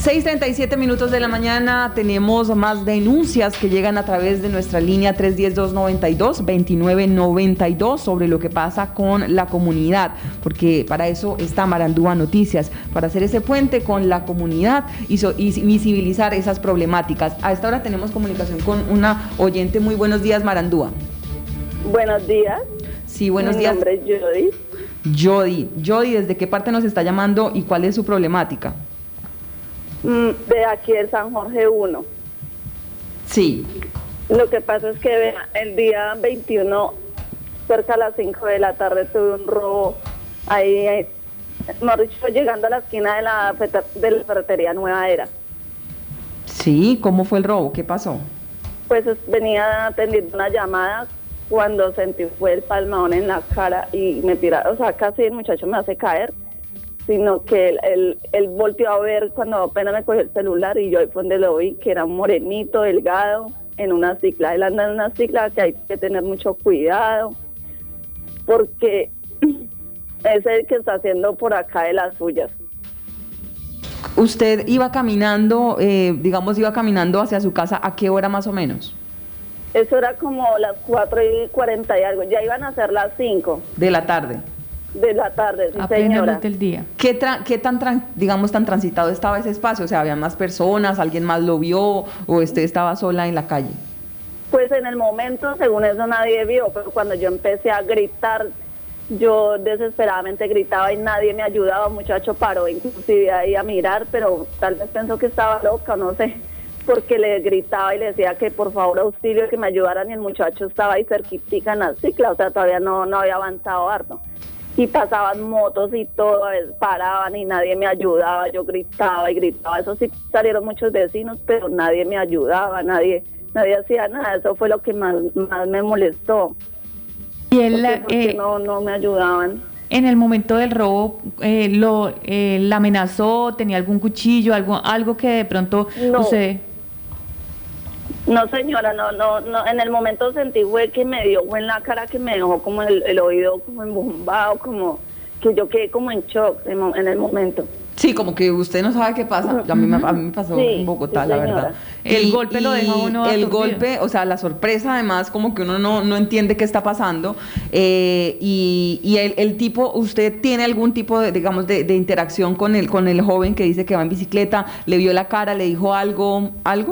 6:37 de la mañana, tenemos más denuncias que llegan a través de nuestra línea 310-292-2992 sobre lo que pasa con la comunidad, porque para eso está Marandúa Noticias, para hacer ese puente con la comunidad y visibilizar esas problemáticas. A esta hora tenemos comunicación con una oyente. Muy buenos días, Marandúa. Buenos días. Sí, buenos días. Mi nombre es Jody. Jody, ¿desde qué parte nos está llamando y cuál es su problemática? De aquí de San Jorge 1. Sí. Lo que pasa es que el día 21, cerca a las 5 de la tarde, tuve un robo ahí, llegando a la esquina de la ferretería Nueva Era. Sí, ¿cómo fue el robo? ¿Qué pasó? Pues venía atendiendo una llamada cuando sentí fue el palmadón en la cara y me tiraron, o sea, casi el muchacho me hace caer, sino que él volteó a ver cuando apenas me cogió el celular y yo ahí fue donde lo vi, que era un morenito, delgado, en una cicla. Él anda en una cicla que hay que tener mucho cuidado, porque es el que está haciendo por acá de las suyas. ¿Usted iba caminando, iba caminando hacia su casa, a qué hora más o menos? Eso era como las 4:40 y algo, ya iban a ser las 5. De la tarde. De la tarde, sí, a plena señora. luz del día. ¿Qué tan transitado estaba ese espacio? O sea, ¿había más personas? ¿Alguien más lo vio? ¿O usted estaba sola en la calle? Pues en el momento, según eso, nadie vio, pero cuando yo empecé a gritar, yo desesperadamente gritaba y nadie me ayudaba. Un muchacho paró inclusive ahí a mirar, pero tal vez pensó que estaba loca, no sé, porque le gritaba y le decía que por favor auxilio, que me ayudaran, y el muchacho estaba ahí cerquitica en la cicla, o sea, todavía no había avanzado harto. Y pasaban motos y todo, paraban y nadie me ayudaba, yo gritaba y gritaba. Eso sí, salieron muchos vecinos, pero nadie me ayudaba, nadie hacía nada. Eso fue lo que más me molestó. Y él porque no me ayudaban. En el momento del robo, ¿la amenazó? ¿Tenía algún cuchillo, algo que de pronto usted...? No, señora, no, en el momento sentí fue que me dio en la cara, que me dejó como el oído como embombado, como que yo quedé como en shock en el momento. Sí, como que usted no sabe qué pasa. A mí me pasó en Bogotá, la verdad. El golpe lo deja uno el aturdido. golpe, o sea, la sorpresa, además, como que uno no entiende qué está pasando. Y el tipo, ¿usted tiene algún tipo de interacción con el joven que dice que va en bicicleta? ¿Le vio la cara? ¿Le dijo algo?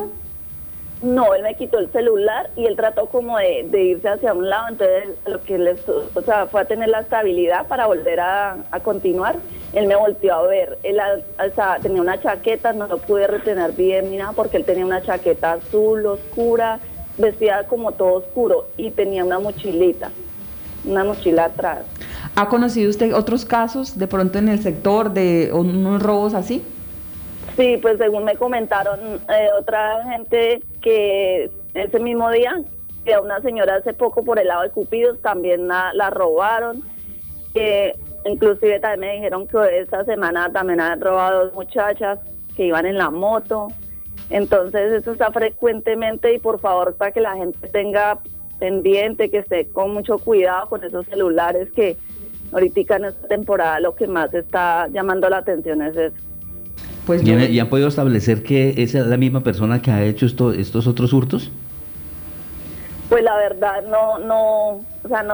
No, él me quitó el celular y él trató como de irse hacia un lado, entonces lo que fue a tener la estabilidad para volver a continuar. Él me volteó a ver, él tenía una chaqueta, no lo pude retener bien ni nada, porque él tenía una chaqueta azul oscura, vestida como todo oscuro, y tenía una mochila atrás. ¿Ha conocido usted otros casos de pronto en el sector de unos robos así? Sí, pues según me comentaron otra gente, que ese mismo día, que a una señora hace poco por el lado de Cupidos también la robaron, inclusive también me dijeron que esta semana también han robado 2 muchachas que iban en la moto. Entonces eso está frecuentemente, y por favor, para que la gente tenga pendiente, que esté con mucho cuidado con esos celulares, que ahorita en esta temporada lo que más está llamando la atención es eso. Pues ¿Y han podido establecer que es la misma persona que ha hecho estos otros hurtos? Pues la verdad no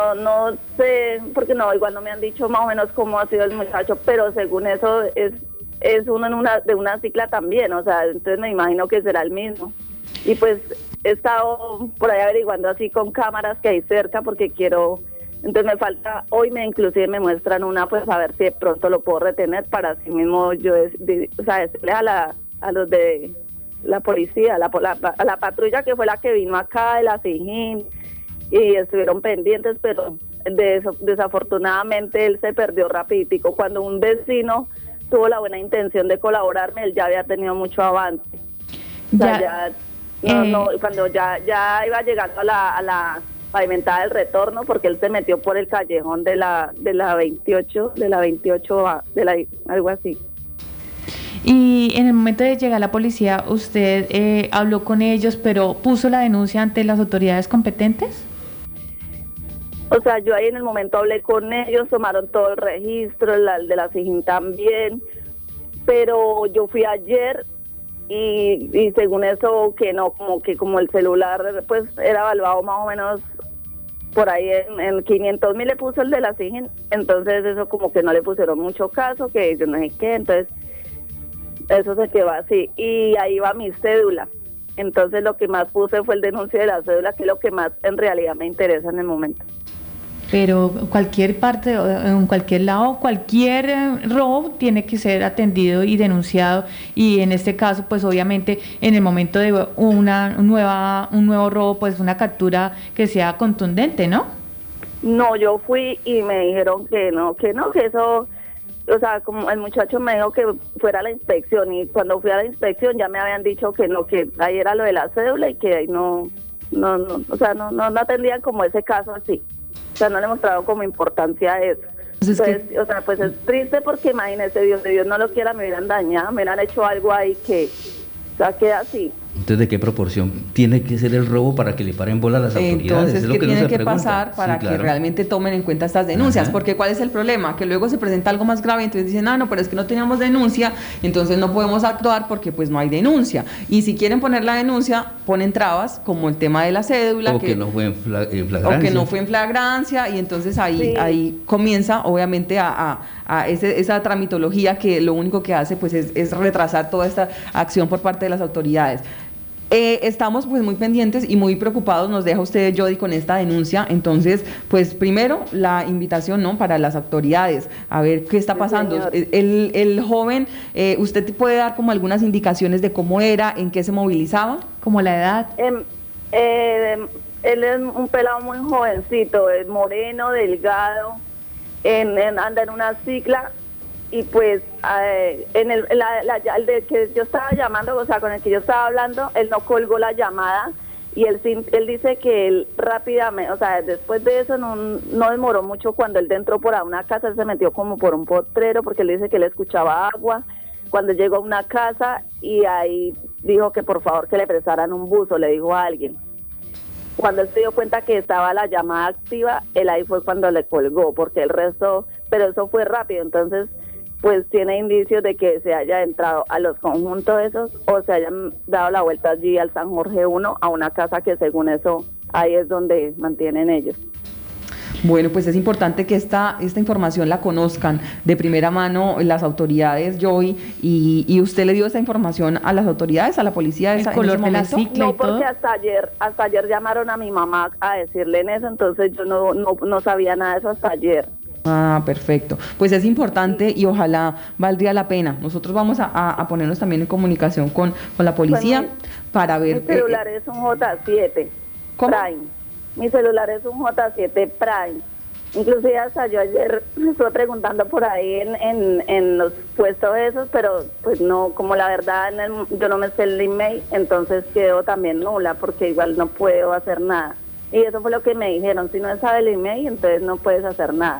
sé, porque igual no me han dicho más o menos cómo ha sido el muchacho, pero según eso es uno de una cicla también, o sea, entonces me imagino que será el mismo. Y pues he estado por ahí averiguando así con cámaras que hay cerca, porque quiero... Entonces me falta, inclusive me muestran una, pues a ver si de pronto lo puedo retener, para así mismo yo, decirle a los de la policía, a la patrulla que fue la que vino acá de la SIJIN, y estuvieron pendientes, pero desafortunadamente él se perdió rapidito. Cuando un vecino tuvo la buena intención de colaborarme, él ya había tenido mucho avance. Cuando ya iba llegando a la pavimentada del retorno, porque él se metió por el callejón de la 28, algo así. Y en el momento de llegar a la policía, ¿usted habló con ellos, pero puso la denuncia ante las autoridades competentes? O sea, yo ahí en el momento hablé con ellos, tomaron todo el registro, el de la SIJIN también, pero yo fui ayer y según eso que no, como el celular pues era evaluado más o menos por ahí en 500.000 le puso el de la SIGIN, entonces eso como que no le pusieron mucho caso, que yo no sé qué, entonces eso se quedó así, y ahí va mi cédula. Entonces lo que más puse fue el denuncio de la cédula, que es lo que más en realidad me interesa en el momento. Pero cualquier parte, en cualquier lado, cualquier robo tiene que ser atendido y denunciado, y en este caso, pues obviamente en el momento de un nuevo robo, pues una captura que sea contundente, ¿no? No, yo fui y me dijeron que eso, o sea, como el muchacho me dijo que fuera a la inspección, y cuando fui a la inspección ya me habían dicho que no, que ahí era lo de la cédula y que ahí no atendían como ese caso así. O sea, no le mostraron como importancia a eso. Entonces, o sea, pues es triste porque imagínese, Dios no lo quiera, me hubieran dañado, me hubieran hecho algo ahí que, o sea, queda así. Entonces, ¿de qué proporción tiene que ser el robo para que le paren bola a las autoridades? Entonces, es lo ¿qué que tiene que pasar para que realmente tomen en cuenta estas denuncias? Ajá. Porque ¿cuál es el problema? Que luego se presenta algo más grave, entonces dicen, no, pero es que no teníamos denuncia, entonces no podemos actuar porque pues no hay denuncia. Y si quieren poner la denuncia, ponen trabas, como el tema de la cédula. O que no fue en flagrancia. O que no fue en flagrancia, y entonces ahí comienza obviamente esa tramitología que lo único que hace pues es retrasar toda esta acción por parte de las autoridades. Estamos pues muy pendientes y muy preocupados, nos deja usted, Jody, con esta denuncia. Entonces, pues primero la invitación, ¿no?, para las autoridades a ver qué está pasando. El joven, ¿usted puede dar como algunas indicaciones de cómo era, en qué se movilizaba? Como la edad. Él es un pelado muy jovencito, es moreno, delgado, anda en una cicla. Y pues el de que yo estaba llamando, o sea, con el que yo estaba hablando, él no colgó la llamada, y él dice que él rápidamente, o sea, después de eso no demoró mucho. Cuando él entró por a una casa, él se metió como por un potrero, porque él dice que él escuchaba agua. Cuando llegó a una casa, y ahí dijo que por favor que le prestaran un buzo, le dijo a alguien. Cuando él se dio cuenta que estaba la llamada activa, él ahí fue cuando le colgó, porque el resto, pero eso fue rápido. Entonces pues tiene indicios de que se haya entrado a los conjuntos esos, o se hayan dado la vuelta allí al San Jorge 1, a una casa que según eso ahí es donde mantienen ellos. Bueno, pues es importante que esta información la conozcan de primera mano las autoridades, Joy, y usted le dio esa información a las autoridades, a la policía el color de la cicla. No, porque hasta ayer llamaron a mi mamá a decirle en eso, entonces yo no sabía nada de eso hasta ayer. Ah, perfecto. Pues es importante y ojalá valdría la pena. Nosotros vamos a ponernos también en comunicación con la policía para ver. Mi celular es un J7 ¿Cómo? Prime. Mi celular es un J7 Prime. Inclusive hasta yo ayer me estuve preguntando por ahí en los puestos esos, pero pues no, como la verdad yo no me sé el email, entonces quedo también nula porque igual no puedo hacer nada. Y eso fue lo que me dijeron, si no sabe el email, entonces no puedes hacer nada.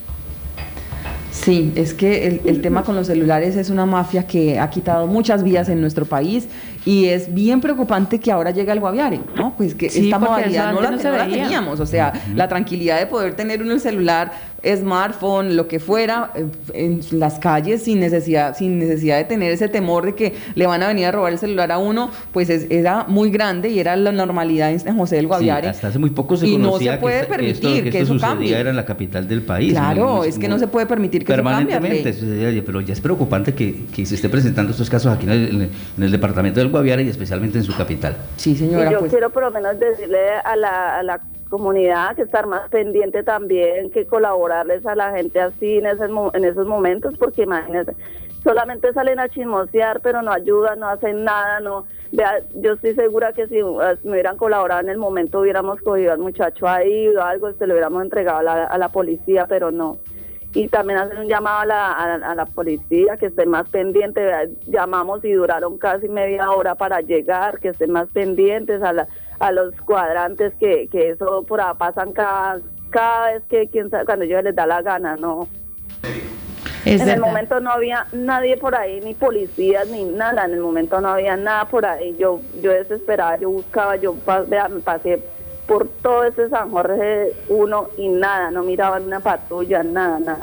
Sí, es que el tema con los celulares es una mafia que ha quitado muchas vidas en nuestro país, y es bien preocupante que ahora llegue al Guaviare, ¿no? Pues que sí, esta modalidad no la teníamos, o sea, la tranquilidad de poder tener uno el celular, smartphone, lo que fuera, en las calles sin necesidad de tener ese temor de que le van a venir a robar el celular a uno, pues era muy grande y era la normalidad en San José del Guaviare. Sí, hasta hace muy poco se conocía no se puede permitir que eso cambie. Era en la capital del país. Claro, es que no se puede permitir que eso cambie. Permanentemente, pero ya es preocupante que se esté presentando estos casos aquí en el departamento del Guaviare y especialmente en su capital. Sí, señora. Y yo quiero por lo menos decirle a la comunidad que estar más pendiente también, que colaborarles a la gente así en esos momentos, porque imagínense, solamente salen a chismosear, pero no ayudan, no hacen nada, yo estoy segura que si me hubieran colaborado en el momento hubiéramos cogido al muchacho ahí o algo, se lo hubiéramos entregado a la policía, pero no. Y también hacer un llamado a la policía que esté más pendiente. Llamamos y duraron casi media hora para llegar, que estén más pendientes a los cuadrantes, que eso por ahí pasan cada vez que cuando ellos les da la gana, ¿no? En el momento no había nadie por ahí, ni policías ni nada, en el momento no había nada por ahí. Yo desesperaba, yo buscaba, me pasé por todo ese San Jorge 1 y nada, no miraban una patrulla, nada.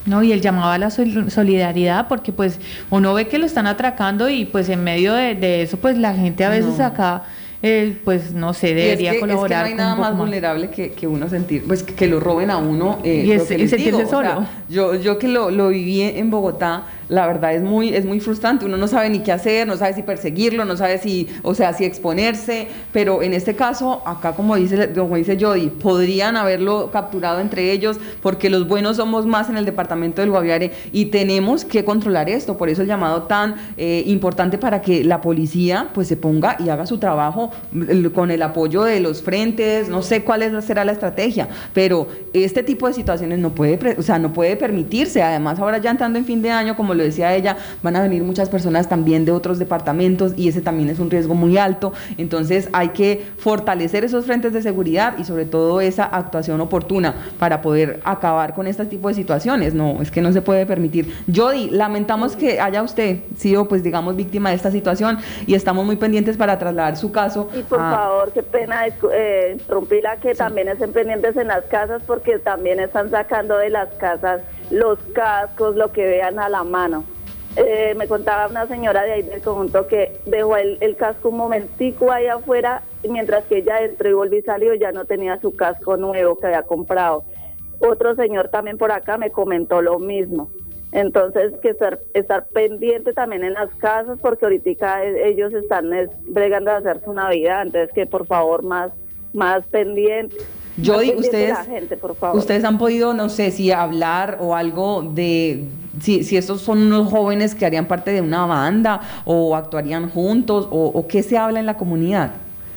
No, y el llamado a la solidaridad, porque pues uno ve que lo están atracando y pues en medio de eso pues la gente a veces acá pues no sé, debería colaborar. Es que no hay nada más vulnerable que uno sentir, pues que lo roben a uno. Y sentirse solo. O sea, yo que lo viví en Bogotá, la verdad es muy frustrante. Uno no sabe ni qué hacer, no sabe si perseguirlo, no sabe si exponerse, pero en este caso, acá como dice Jody, podrían haberlo capturado entre ellos, porque los buenos somos más en el departamento del Guaviare y tenemos que controlar esto. Por eso el llamado tan importante para que la policía pues se ponga y haga su trabajo con el apoyo de los frentes. No sé será la estrategia, pero este tipo de situaciones no puede permitirse. Además, ahora ya entrando en fin de año, como lo decía ella, van a venir muchas personas también de otros departamentos y ese también es un riesgo muy alto. Entonces hay que fortalecer esos frentes de seguridad y sobre todo esa actuación oportuna para poder acabar con este tipo de situaciones. No, es que no se puede permitir. Jody, lamentamos que haya usted sido pues digamos víctima de esta situación y estamos muy pendientes para trasladar su caso. Y por favor, qué pena interrumpirla, que también estén pendientes en las casas, porque también están sacando de las casas los cascos, lo que vean a la mano. Me contaba una señora de ahí del conjunto que dejó el casco un momentico ahí afuera, mientras que ella entró y volvió y salió, ya no tenía su casco nuevo que había comprado. Otro señor también por acá me comentó lo mismo. Entonces, que estar pendiente también en las casas, porque ahorita ellos están bregando de hacerse una vida, entonces que por favor más pendiente. Jody, ustedes han podido, no sé, si hablar o algo de si estos son unos jóvenes que harían parte de una banda o actuarían juntos o qué se habla en la comunidad.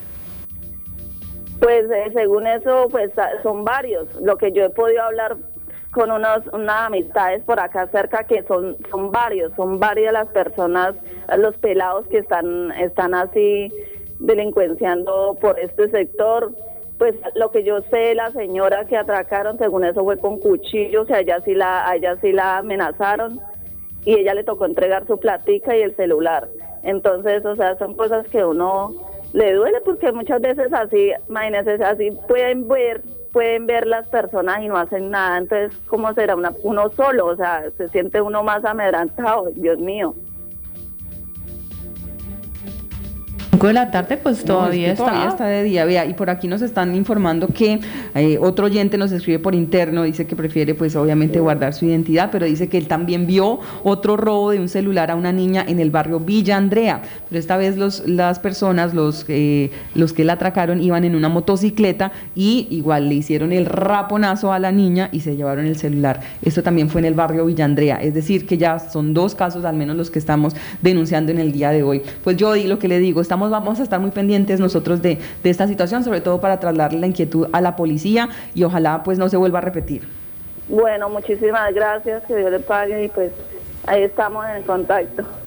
Pues según eso, pues son varios. Lo que yo he podido hablar con unas amistades por acá cerca, que son varias las personas, los pelados que están así delincuenciando por este sector. Pues lo que yo sé, la señora que atracaron, según eso fue con cuchillos, y a ella sí la amenazaron y ella le tocó entregar su platica y el celular. Entonces, o sea, son cosas que uno le duele, porque muchas veces así, imagínense, así pueden ver las personas y no hacen nada. Entonces, ¿cómo será uno solo? O sea, se siente uno más amedrentado, Dios mío. 5 de la tarde, pues todavía está de día. Vea, y por aquí nos están informando que otro oyente nos escribe por interno, dice que prefiere pues obviamente guardar su identidad, pero dice que él también vio otro robo de un celular a una niña en el barrio Villa Andrea, pero esta vez las personas, los que la atracaron, iban en una motocicleta y igual le hicieron el raponazo a la niña y se llevaron el celular. Esto también fue en el barrio Villa Andrea, es decir que ya son 2 casos al menos los que estamos denunciando en el día de hoy. Pues yo lo que le digo, vamos a estar muy pendientes nosotros de esta situación, sobre todo para trasladarle la inquietud a la policía y ojalá pues no se vuelva a repetir. Bueno, muchísimas gracias, que Dios le pague y pues ahí estamos en contacto.